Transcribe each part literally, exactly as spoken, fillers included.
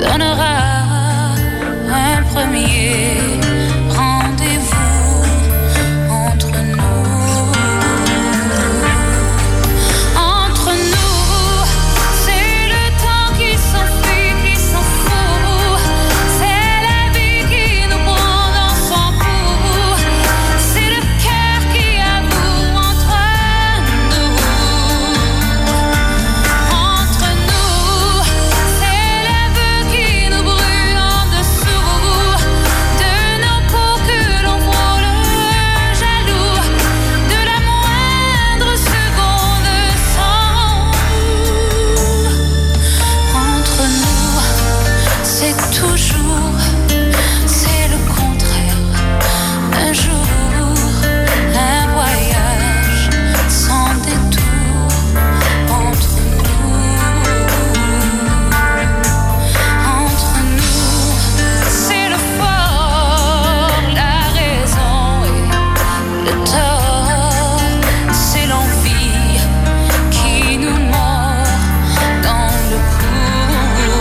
donnera un premier rendez-vous entre nous. Entre nous, c'est le temps qui s'enfuit, qui s'en fout. C'est la vie qui nous prend dans son cou. C'est le cœur qui avoue entre nous. Entre nous, c'est l'aveu qui nous brûle en dessous de nos peaux que l'on frôle jaloux de la moindre seconde sans nous. Entre nous, c'est toujours, c'est le contraire. Un jour, un voyage sans détour. Entre nous, entre nous, c'est le fort, la raison et le tort. C'est l'envie qui nous mord dans le cou.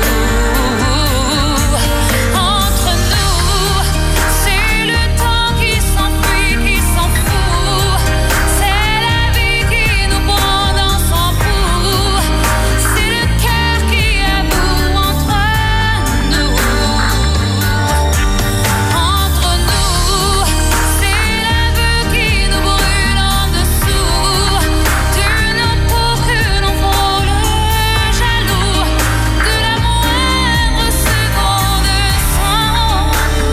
Entre nous, c'est le temps qui s'enfuit, qui s'en fout. C'est la vie qui nous prend dans son cou. C'est le cœur qui avoue entre nous. Entre nous, c'est l'aveu qui nous brûle en dessous de nos peaux que l'on frôle jaloux de la moindre seconde sans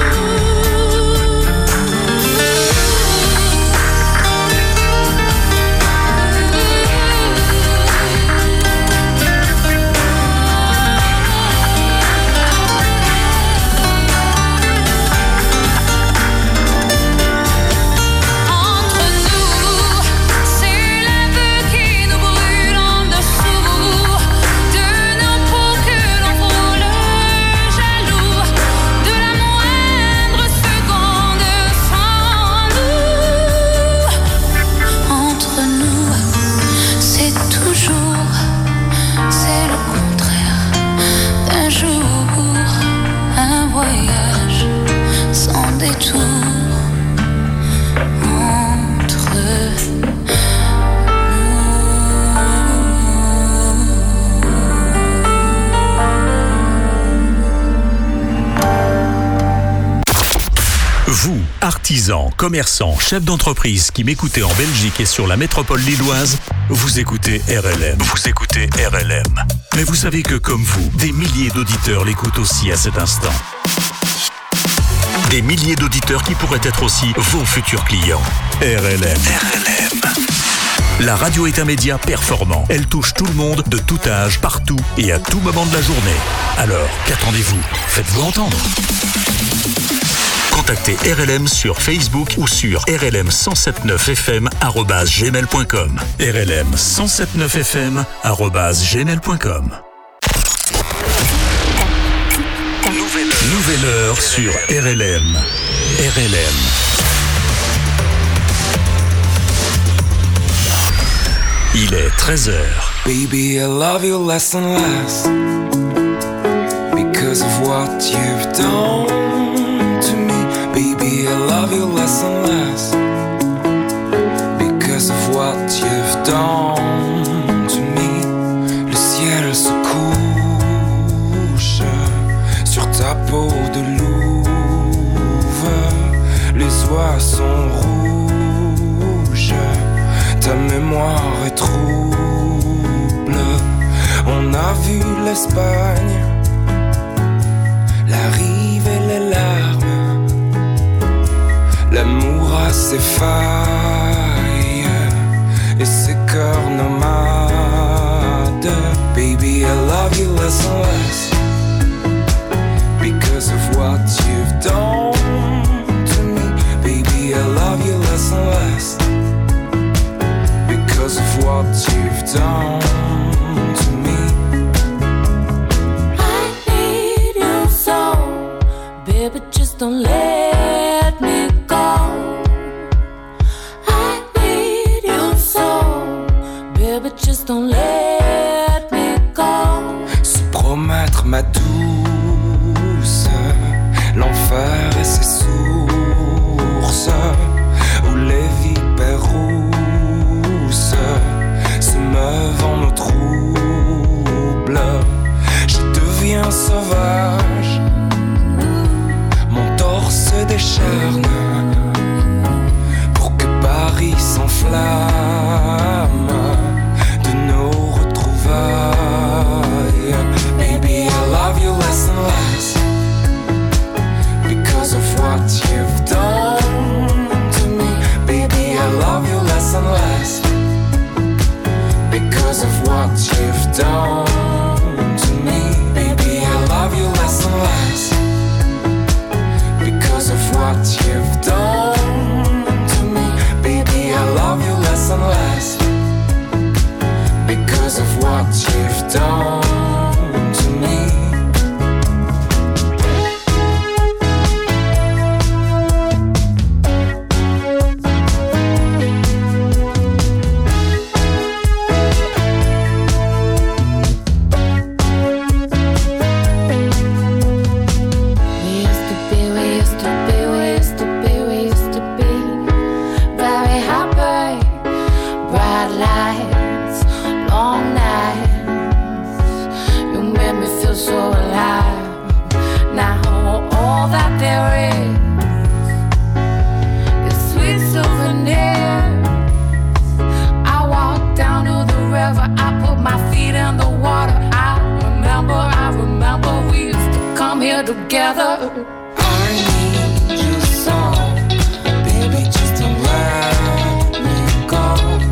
Entre nous, c'est l'aveu qui nous brûle en dessous de nos peaux que l'on frôle jaloux de la moindre seconde sans nous. Entre nous, c'est toujours, c'est le contraire. Un jour, un voyage sans détour. Entre Vous, artisans, commerçants, chefs d'entreprise qui m'écoutez en Belgique et sur la métropole lilloise, vous écoutez R L M. Vous écoutez R L M. Mais vous savez que comme vous, des milliers d'auditeurs l'écoutent aussi à cet instant. Des milliers d'auditeurs qui pourraient être aussi vos futurs clients. R L M. R L M. La radio est un média performant. Elle touche tout le monde, de tout âge, partout et à tout moment de la journée. Alors, qu'attendez-vous ? Faites-vous entendre. Contactez R L M sur Facebook ou sur r l m cent soixante-neuf f m arobase gmail point com. R L M cent soixante-neuf f m arobase gmail point com. Nouvelle heure sur R L M. R L M. Il est treize heures. Baby, I love you less and less because of what you've done to me. Baby, I love you less and less because of what you've done to me. Le ciel se couche sur ta peau de louve. Les oies sont rouges, ta mémoire est trouble. On a vu l'Espagne, la rive et les larmes. L'amour a ses failles et ses cœurs nomades. Baby, I love you less and less because of what you've done to me. Baby, I love you less and less because of what you've done to me. I need you so, baby, just don't let me go. I need you so, baby, just don't let me go. Se promettre ma douce sauvage. Mon torse se décharne pour que Paris s'enflamme de nos retrouvailles. Baby, I love you less and less because of what you've done to me. Baby, I love you less and less because of what you've done to me. Baby, I love you less and less because of what you've done to me. Baby, I love you less and less because of what you've done to me. Together, I need you so, baby, just don't let me go.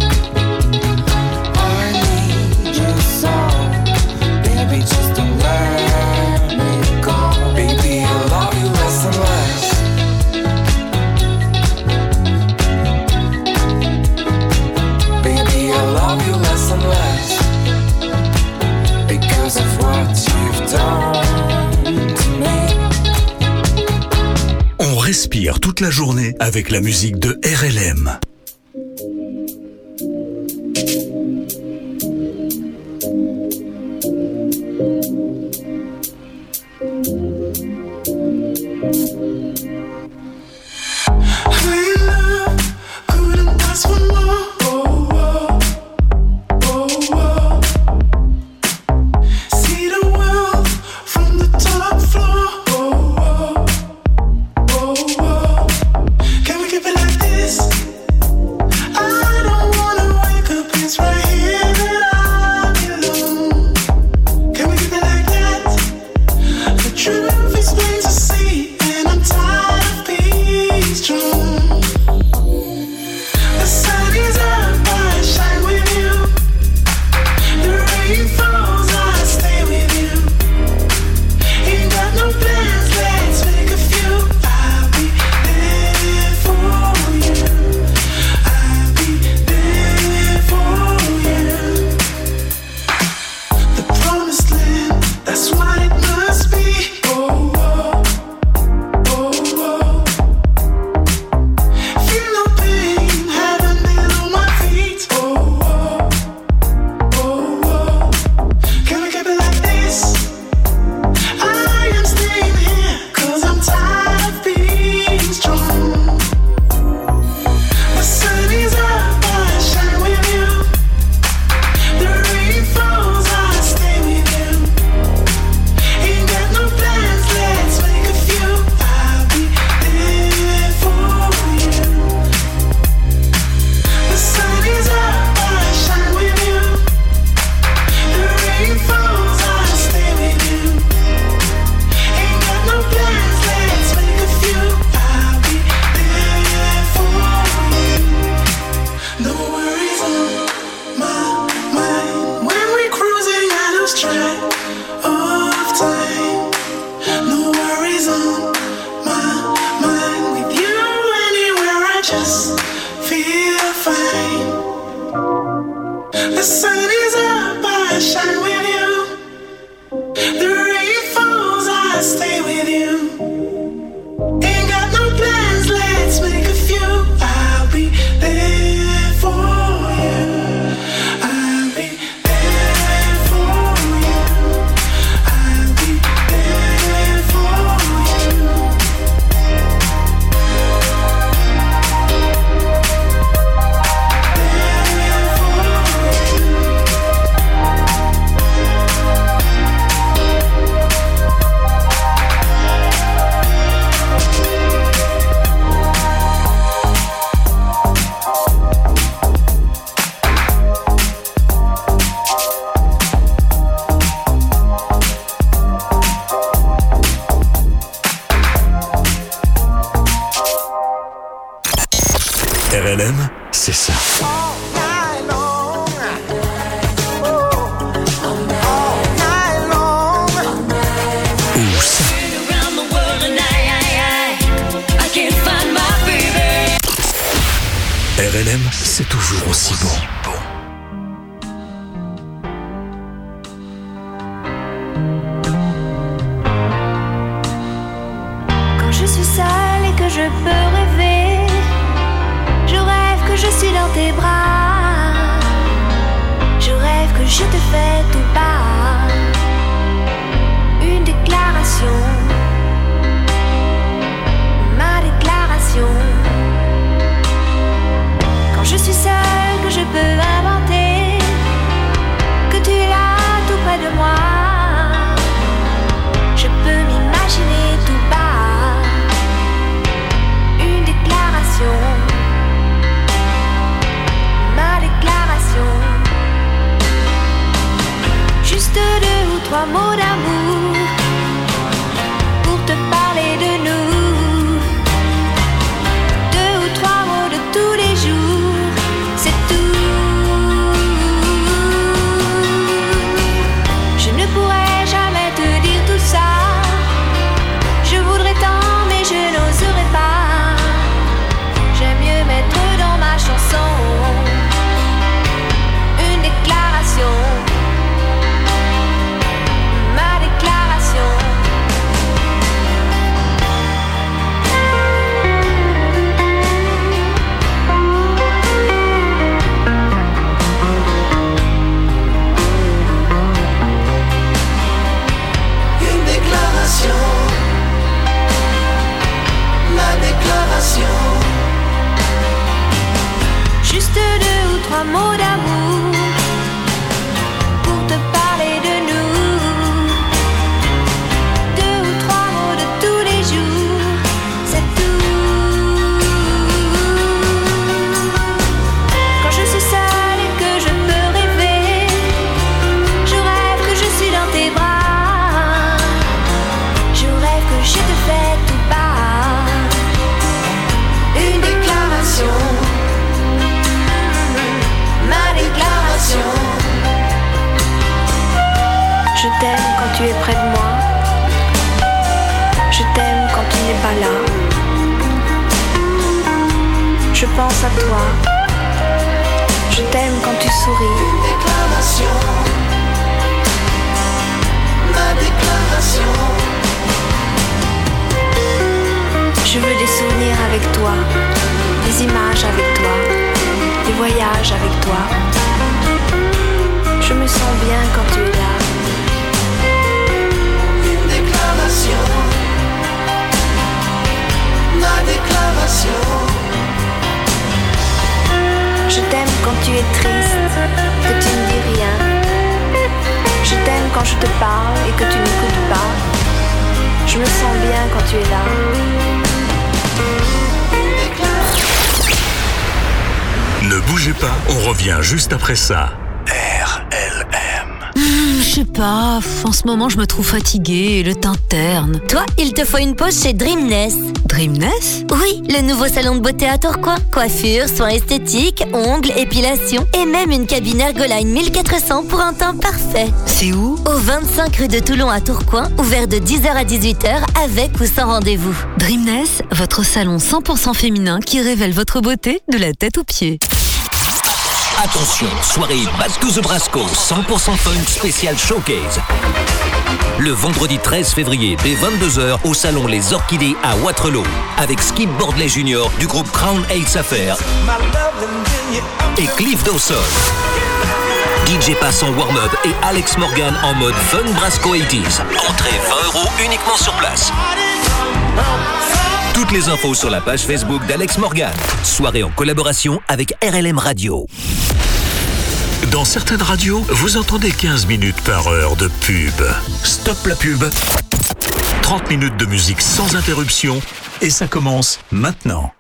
I need you so, baby, just don't let me go. Baby, I love you less and less baby, I love you less and less because of what you've done. On respire toute la journée avec la musique de R L M. R L M, c'est ça. Ou ça. R L M, c'est toujours aussi bon. Quand je suis seule et que je peux rêver, je rêve que je suis dans tes bras. Je rêve que je te fais tout bas une déclaration, ma déclaration. Quand je suis seule, que je peux inventer que tu es là tout près de moi. Je peux m'imaginer tout bas une déclaration, ma déclaration. Juste deux ou trois mots d'amour pour te parler de nous. Deux ou trois mots de tous les jours, c'est tout. Je ne pourrais jamais te dire tout ça. Je voudrais tant mais je n'oserais pas. J'aime mieux mettre dans ma chanson une déclaration, ma déclaration. Une déclaration, ma déclaration. Juste deux ou trois mots d'amour pour te parler de nous. Deux ou trois mots de tous les jours, c'est tout. Quand je suis seule et que je peux rêver, je rêve que je suis dans tes bras. Je rêve que je te fais tout bas une déclaration, ma déclaration. Je t'aime quand tu es près de moi. Je t'aime quand tu n'es pas là. Je pense à toi. Je t'aime quand tu souris. Déclaration, ma déclaration. Je veux des souvenirs avec toi, des images avec toi, des voyages avec toi. Je me sens bien quand tu es là. Une déclaration, ma déclaration. Je t'aime quand tu es triste, que tu ne dis rien. Je t'aime quand je te parle et que tu n'écoutes pas. Je me sens bien quand tu es là. Ne bougez pas, on revient juste après ça. R L M. Mmh, je sais pas, en ce moment je me trouve fatiguée et le teint terne. Toi, il te faut une pause chez Dreamness. Dreamness ? Oui, le nouveau salon de beauté à Tourcoing. Coiffure, soins esthétiques, ongles, épilation et même une cabine Ergoline mille quatre cents pour un teint parfait. C'est où ? Au vingt-cinq rue de Toulon à Tourcoing, ouvert de dix heures à dix-huit heures avec ou sans rendez-vous. Dreamness, votre salon cent pour cent féminin qui révèle votre beauté de la tête aux pieds. Attention, soirée Back to the Brasco, cent pour cent funk spécial showcase. Le vendredi treize février, dès vingt-deux heures, au salon Les Orchidées à Waterloo, avec Skip Bordley Junior du groupe Crown Heights Affair et Cliff Dawson. D J Pass en warm-up et Alex Morgan en mode fun Brasco quatre-vingt-dix. Entrée vingt euros uniquement sur place. Toutes les infos sur la page Facebook d'Alex Morgan. Soirée en collaboration avec R L M Radio. Dans certaines radios, vous entendez quinze minutes par heure de pub. Stop la pub. trente minutes de musique sans interruption et ça commence maintenant.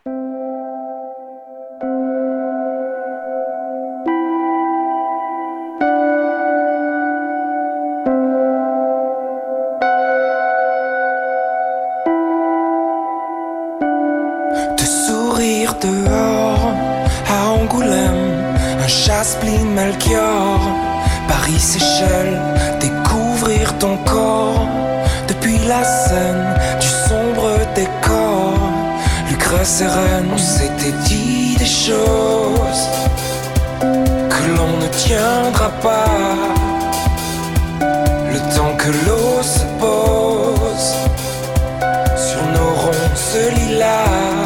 Te sourire dehors, Casplin, Melchior, Paris, Seychelles, découvrir ton corps. Depuis la scène du sombre décor, Lucrèce et Reine, on s'était dit des choses que l'on ne tiendra pas. Le temps que l'eau se pose sur nos ronces lilas,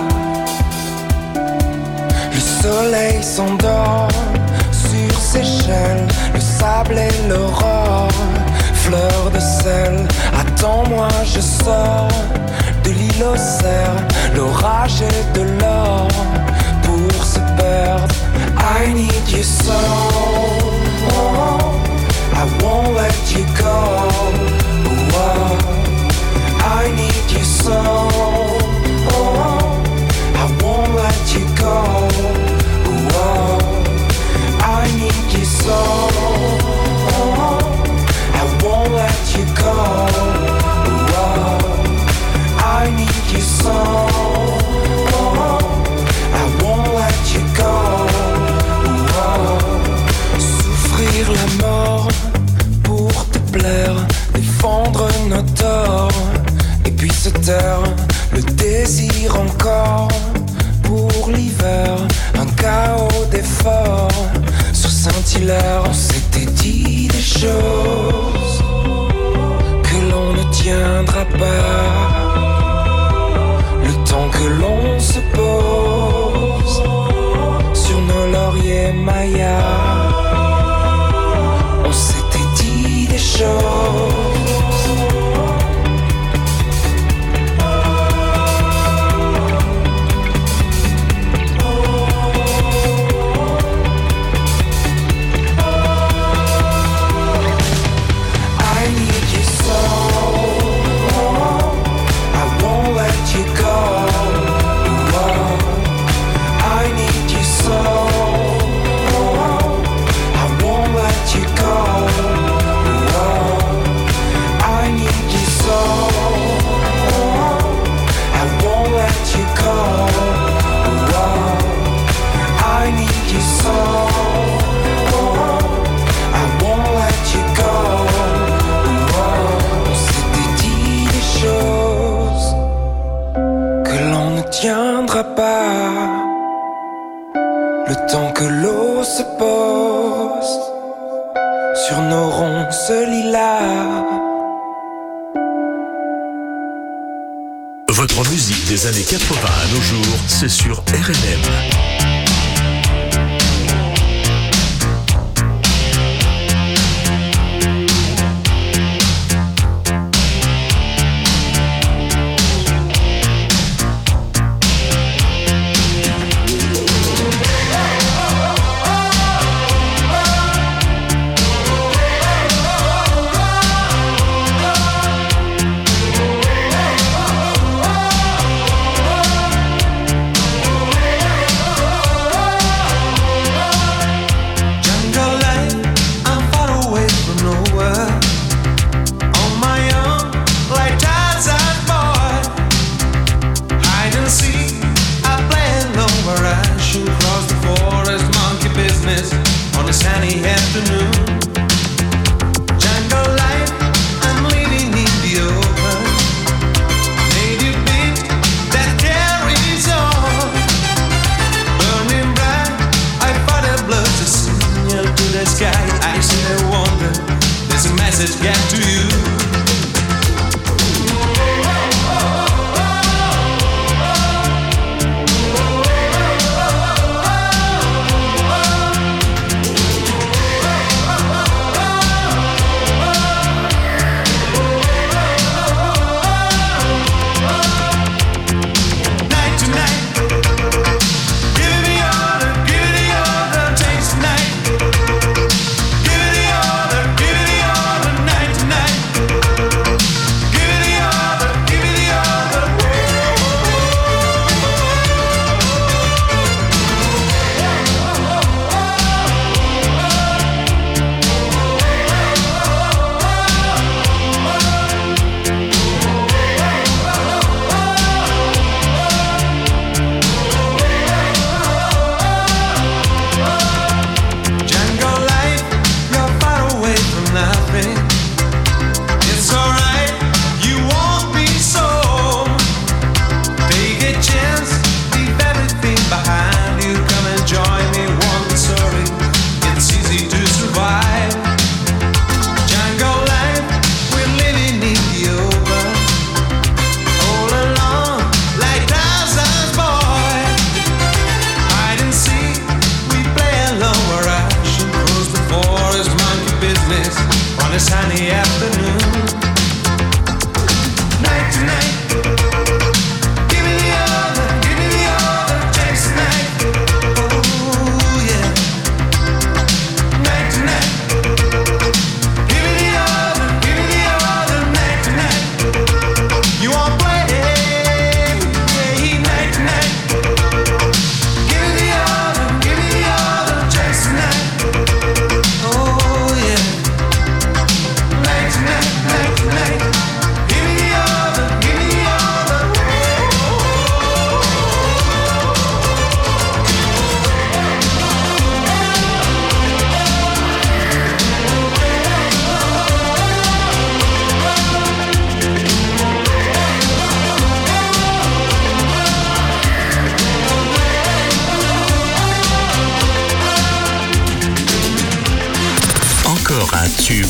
le soleil s'endort sur Seychelles, le sable et l'aurore, fleur de sel. Attends-moi, je sors de l'île aux cerfs, l'orage et de l'or pour se perdre. I need you so, oh, I won't let you go. Oh, I need you so, oh, I won't let you go. Oh, I need you so, oh, I won't let you go. Oh, I need you so, oh, I won't let you go. Oh, souffrir la mort pour te plaire, défendre nos torts, et puis se taire, le désir encore pour l'hiver, un chaos d'efforts sur Saint-Hilaire. On s'était dit des choses que l'on ne tiendra pas. Le temps que l'on se pose sur nos lauriers mayas, on s'était dit des choses. Pas le temps que l'eau se pose sur nos ronces lilas. Votre musique des années quatre-vingts à nos jours, c'est sur R L M. Oh,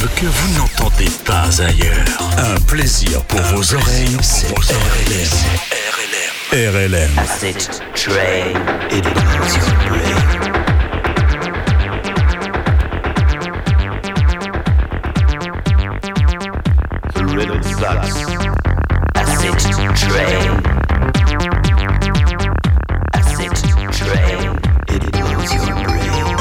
tubes que vous n'entendez pas ailleurs. Un plaisir pour Un vos plaisir oreilles, pour c'est vos R L M. R L M. R L M. Acid train, it blows your brain. The rhythm sucks. Acid train. Acid train, it blows your brain.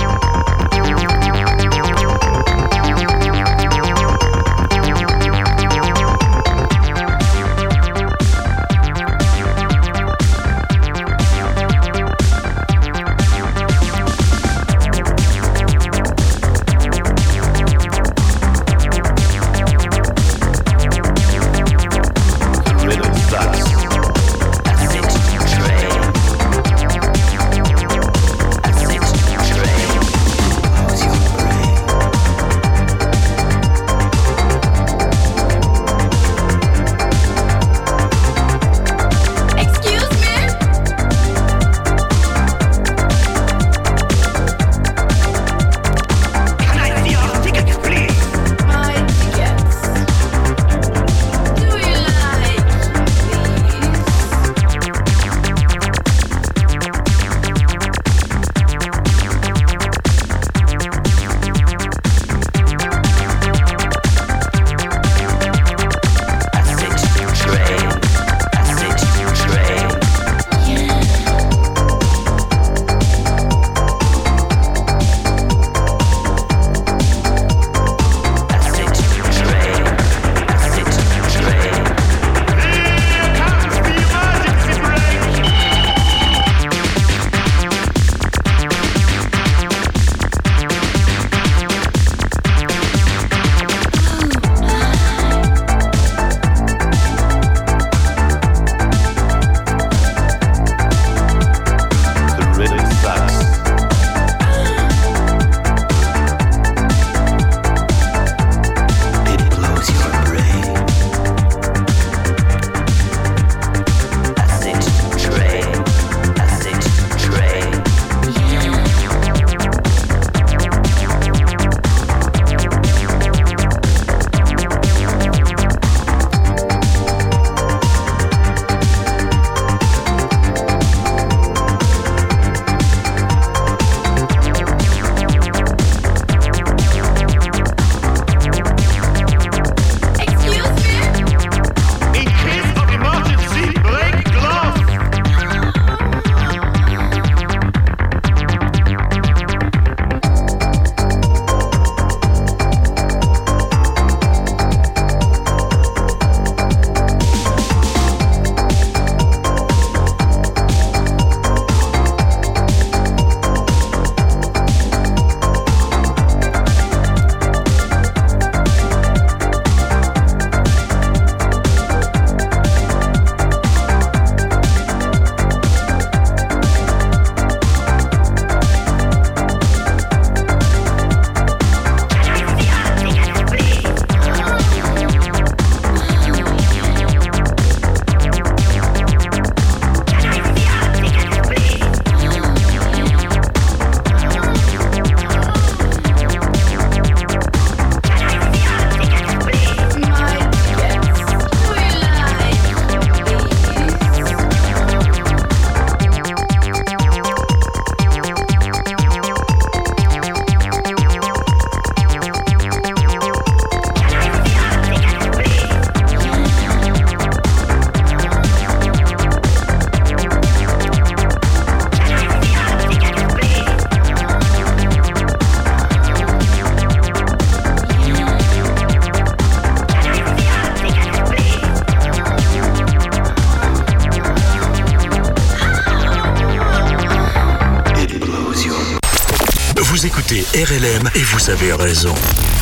Vous écoutez R L M et vous avez raison.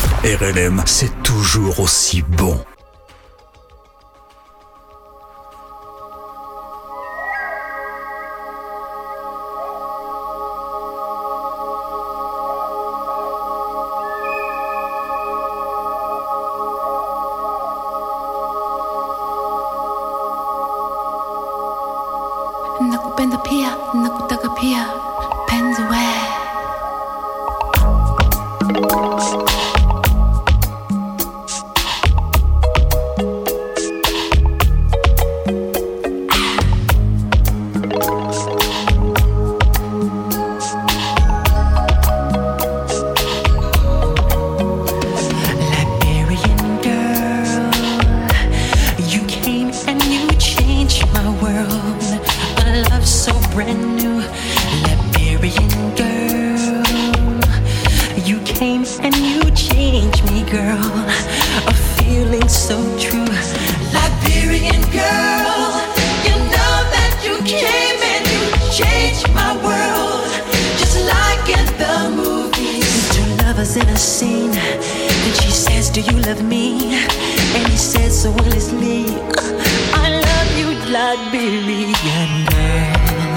R L M, c'est toujours aussi bon. Nakupenda pia, nakutaka pia, penzi we. you love me? And he said so honestly, I love you, Liberian girl.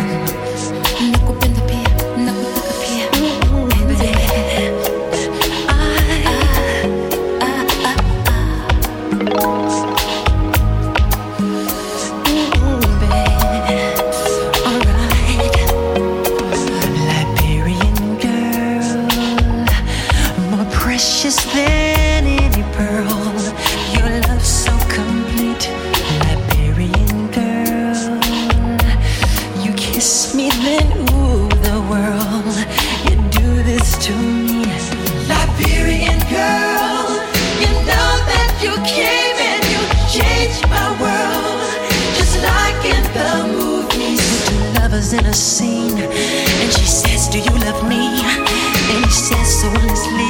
Precious than any pearl, your love so complete, Liberian girl. You kiss me, then ooh, the world. You do this to me, Liberian girl. You know that you came and you changed my world, just like in the movies. Two lovers in a scene, and she says, do you love me? And he says so honestly,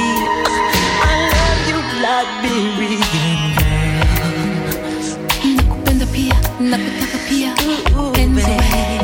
Liberian girl. Nakupenda pia, nakutaka pia, penzi.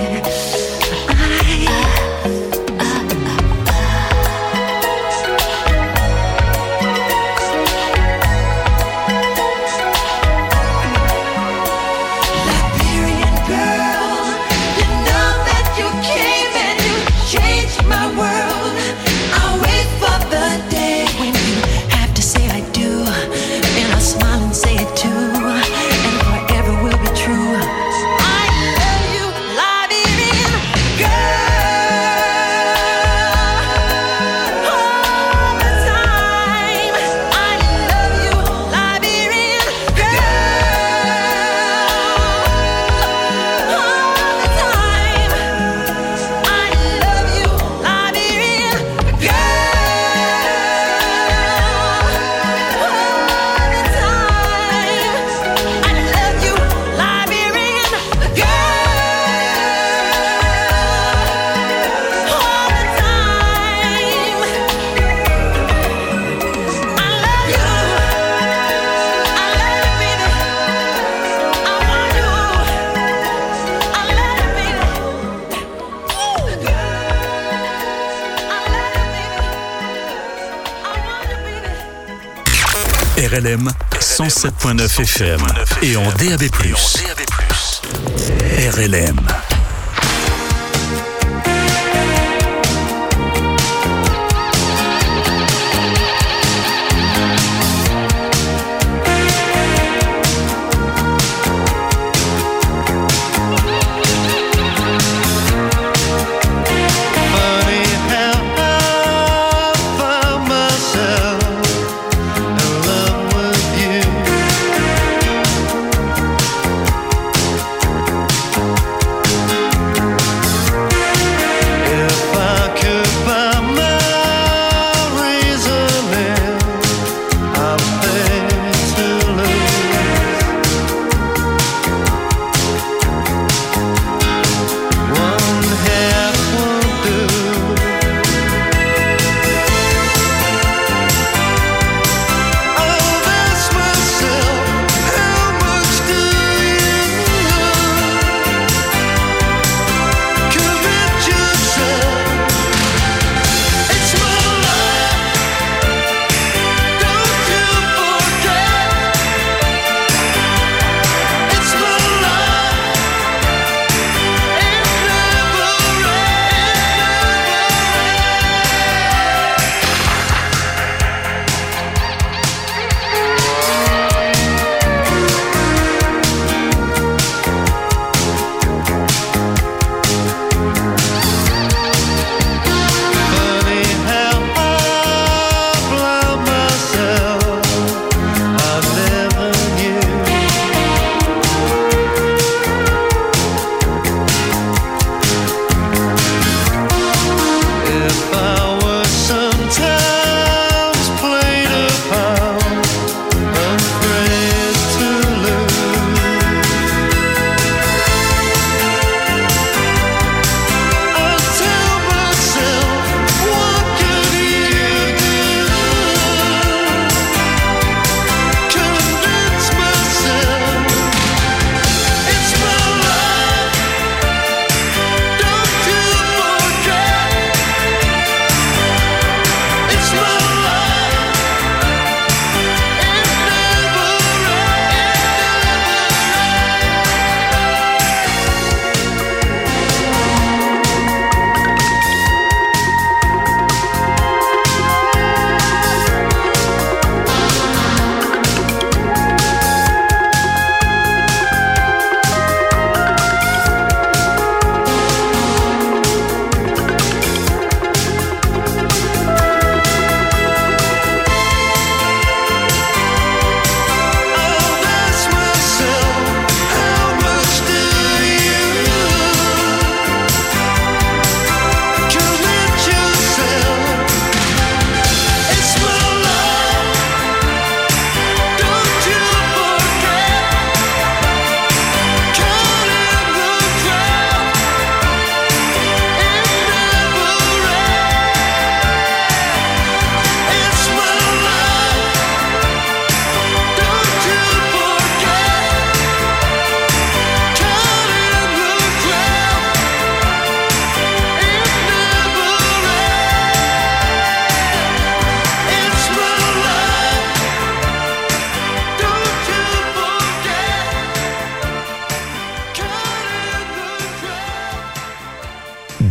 Liberian girl, you know that you came and you changed my world. I'll wait for the day when you have to say I do, and I'll smile and say it too, and forever will be true. I love you, Liberian girl. All the time, I love you, Liberian girl. All the time, I love you, Liberian girl. R L M cent sept point neuf F M et en D A B plus. R L M. You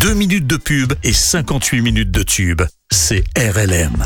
deux minutes de pub et cinquante-huit minutes de tube. C'est R L M.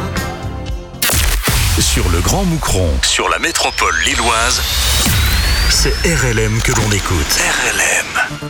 Sur le Grand Moucron, sur la métropole lilloise, c'est R L M que l'on écoute. R L M.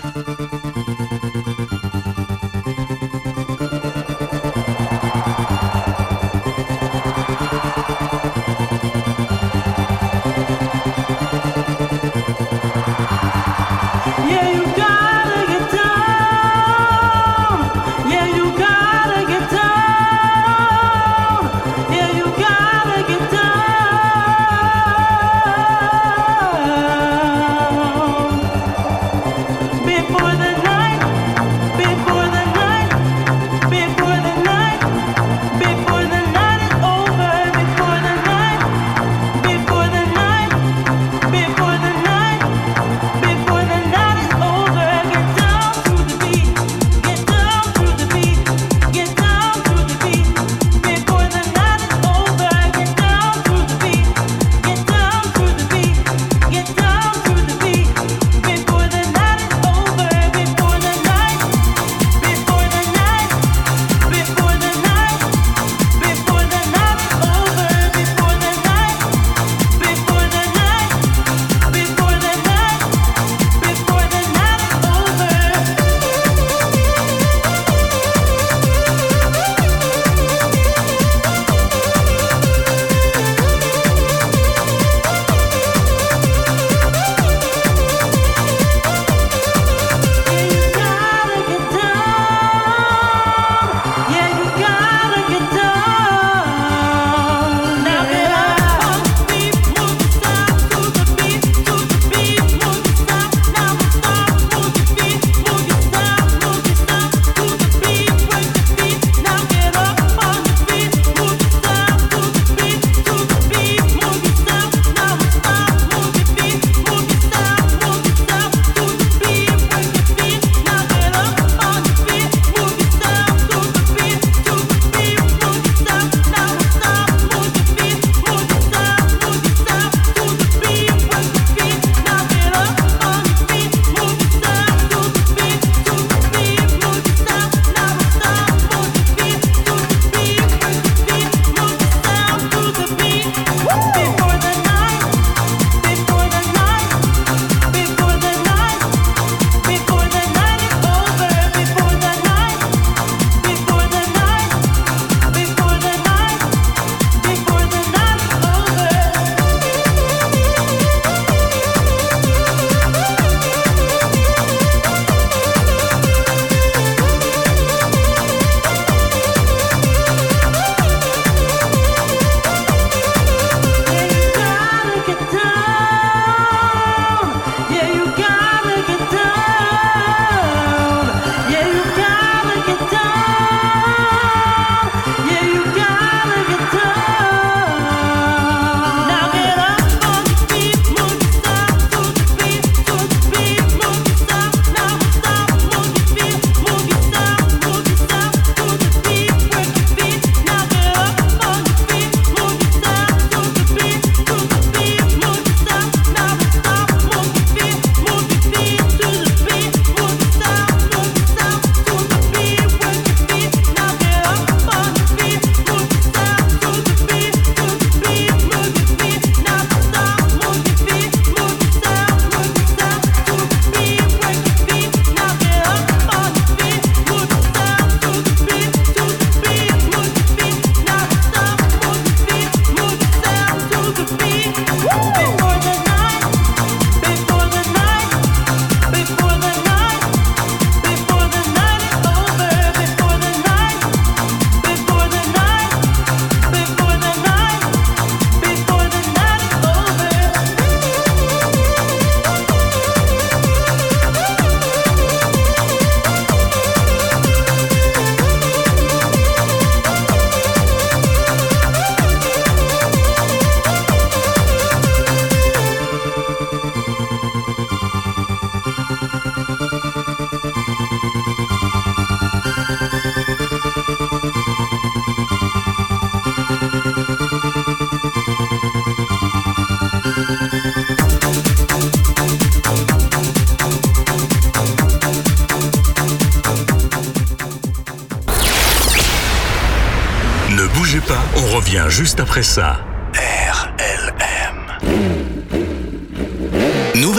pas, on revient juste après ça. R L M. Nouvelle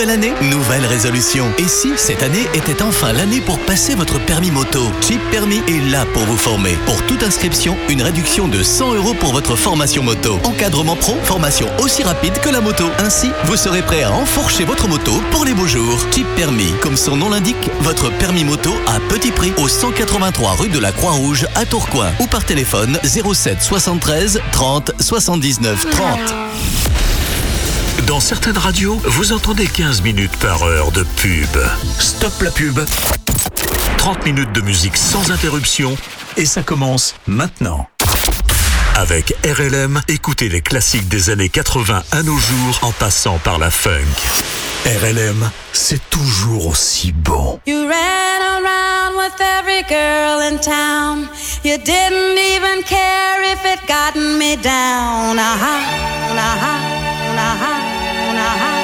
Nouvelle année, nouvelle résolution. Et si cette année était enfin l'année pour passer votre permis moto? Chip Permis est là pour vous former. Pour toute inscription, une réduction de cent euros pour votre formation moto. Encadrement pro, formation aussi rapide que la moto. Ainsi, vous serez prêt à enfourcher votre moto pour les beaux jours. Chip Permis, comme son nom l'indique, votre permis moto à petit prix au cent quatre-vingt-trois rue de la Croix-Rouge à Tourcoing ou par téléphone zéro sept soixante-treize trente soixante-dix-neuf trente. Dans certaines radios, vous entendez quinze minutes par heure de pub. Stop la pub. trente minutes de musique sans interruption et ça commence maintenant. Avec R L M, écoutez les classiques des années quatre-vingts à nos jours en passant par la funk. R L M, c'est toujours aussi bon. You ran around with every girl in town. You didn't even care if it gotten me down. Aha, aha, aha, aha.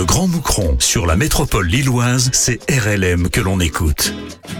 le Grand Moucron. Sur la métropole lilloise, c'est R L M que l'on écoute.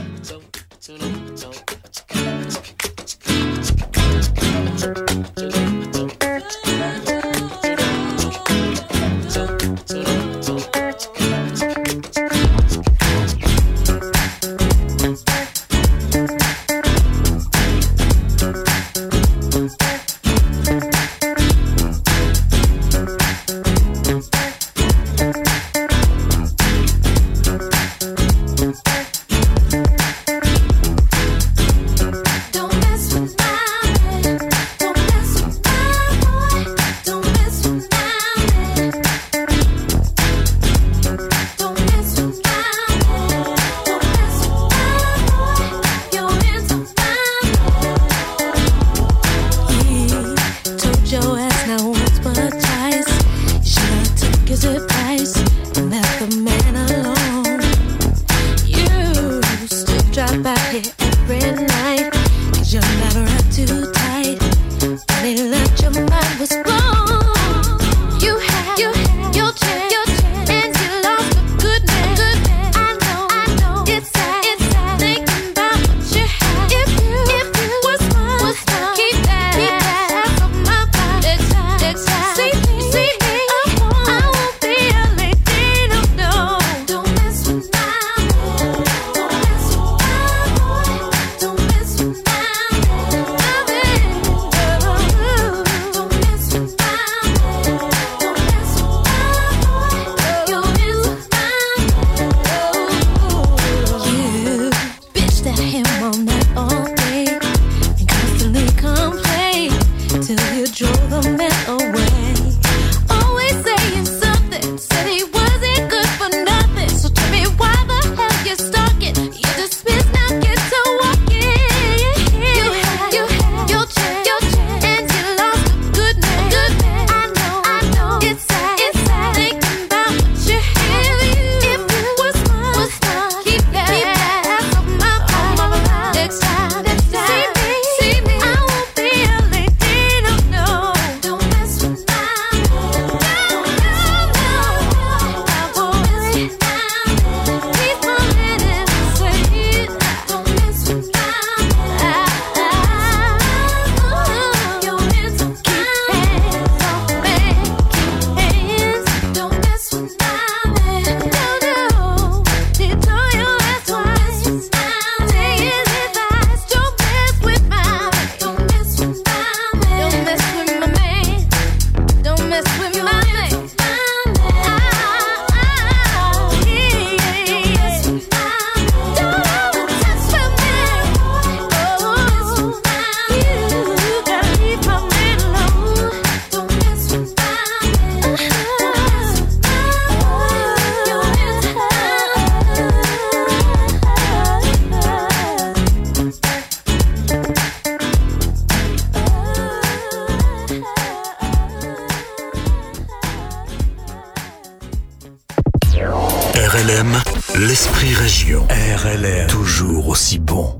L'esprit région. R L M, toujours aussi bon.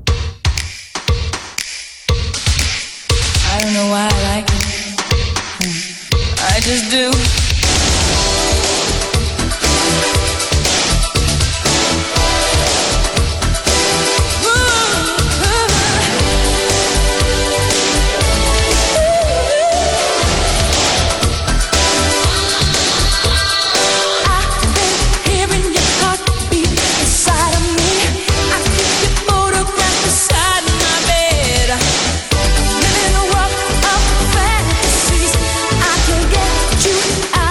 I don't know why I like it. I just do. Living a world of fantasies, I can get you out.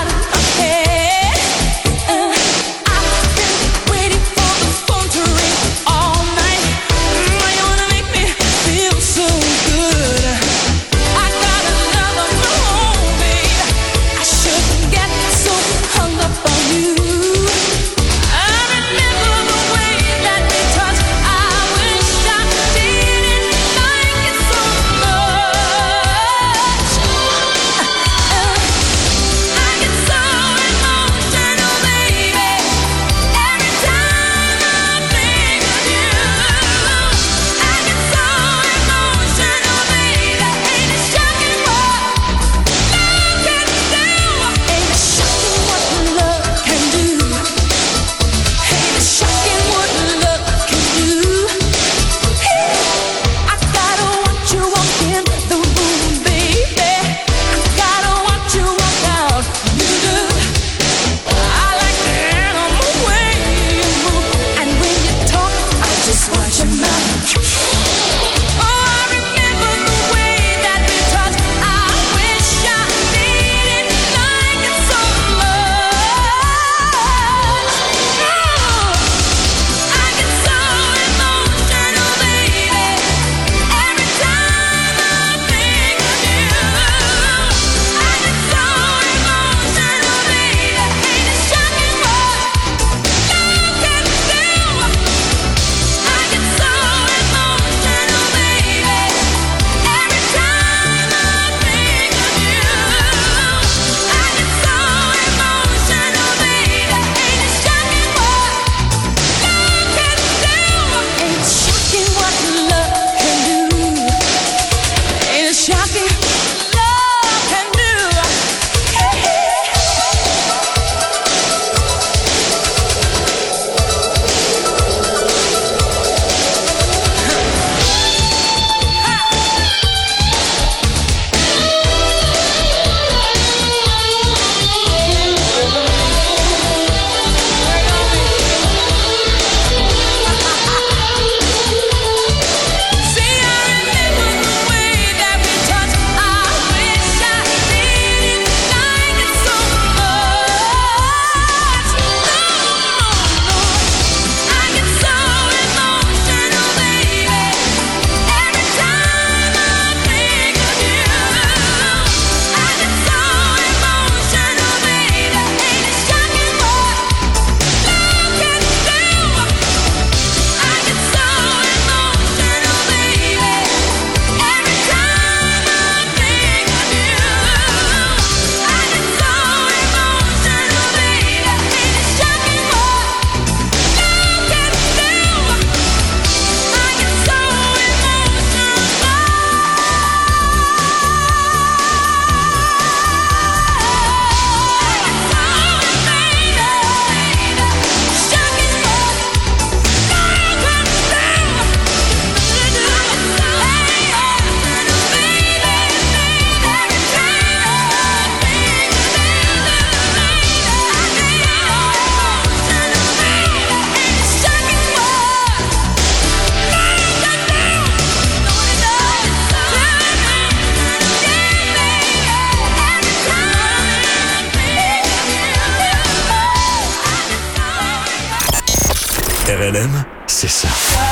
R L M, c'est ça.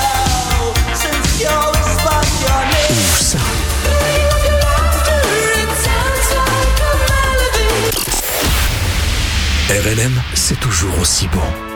Ou ça. R L M, c'est toujours aussi bon.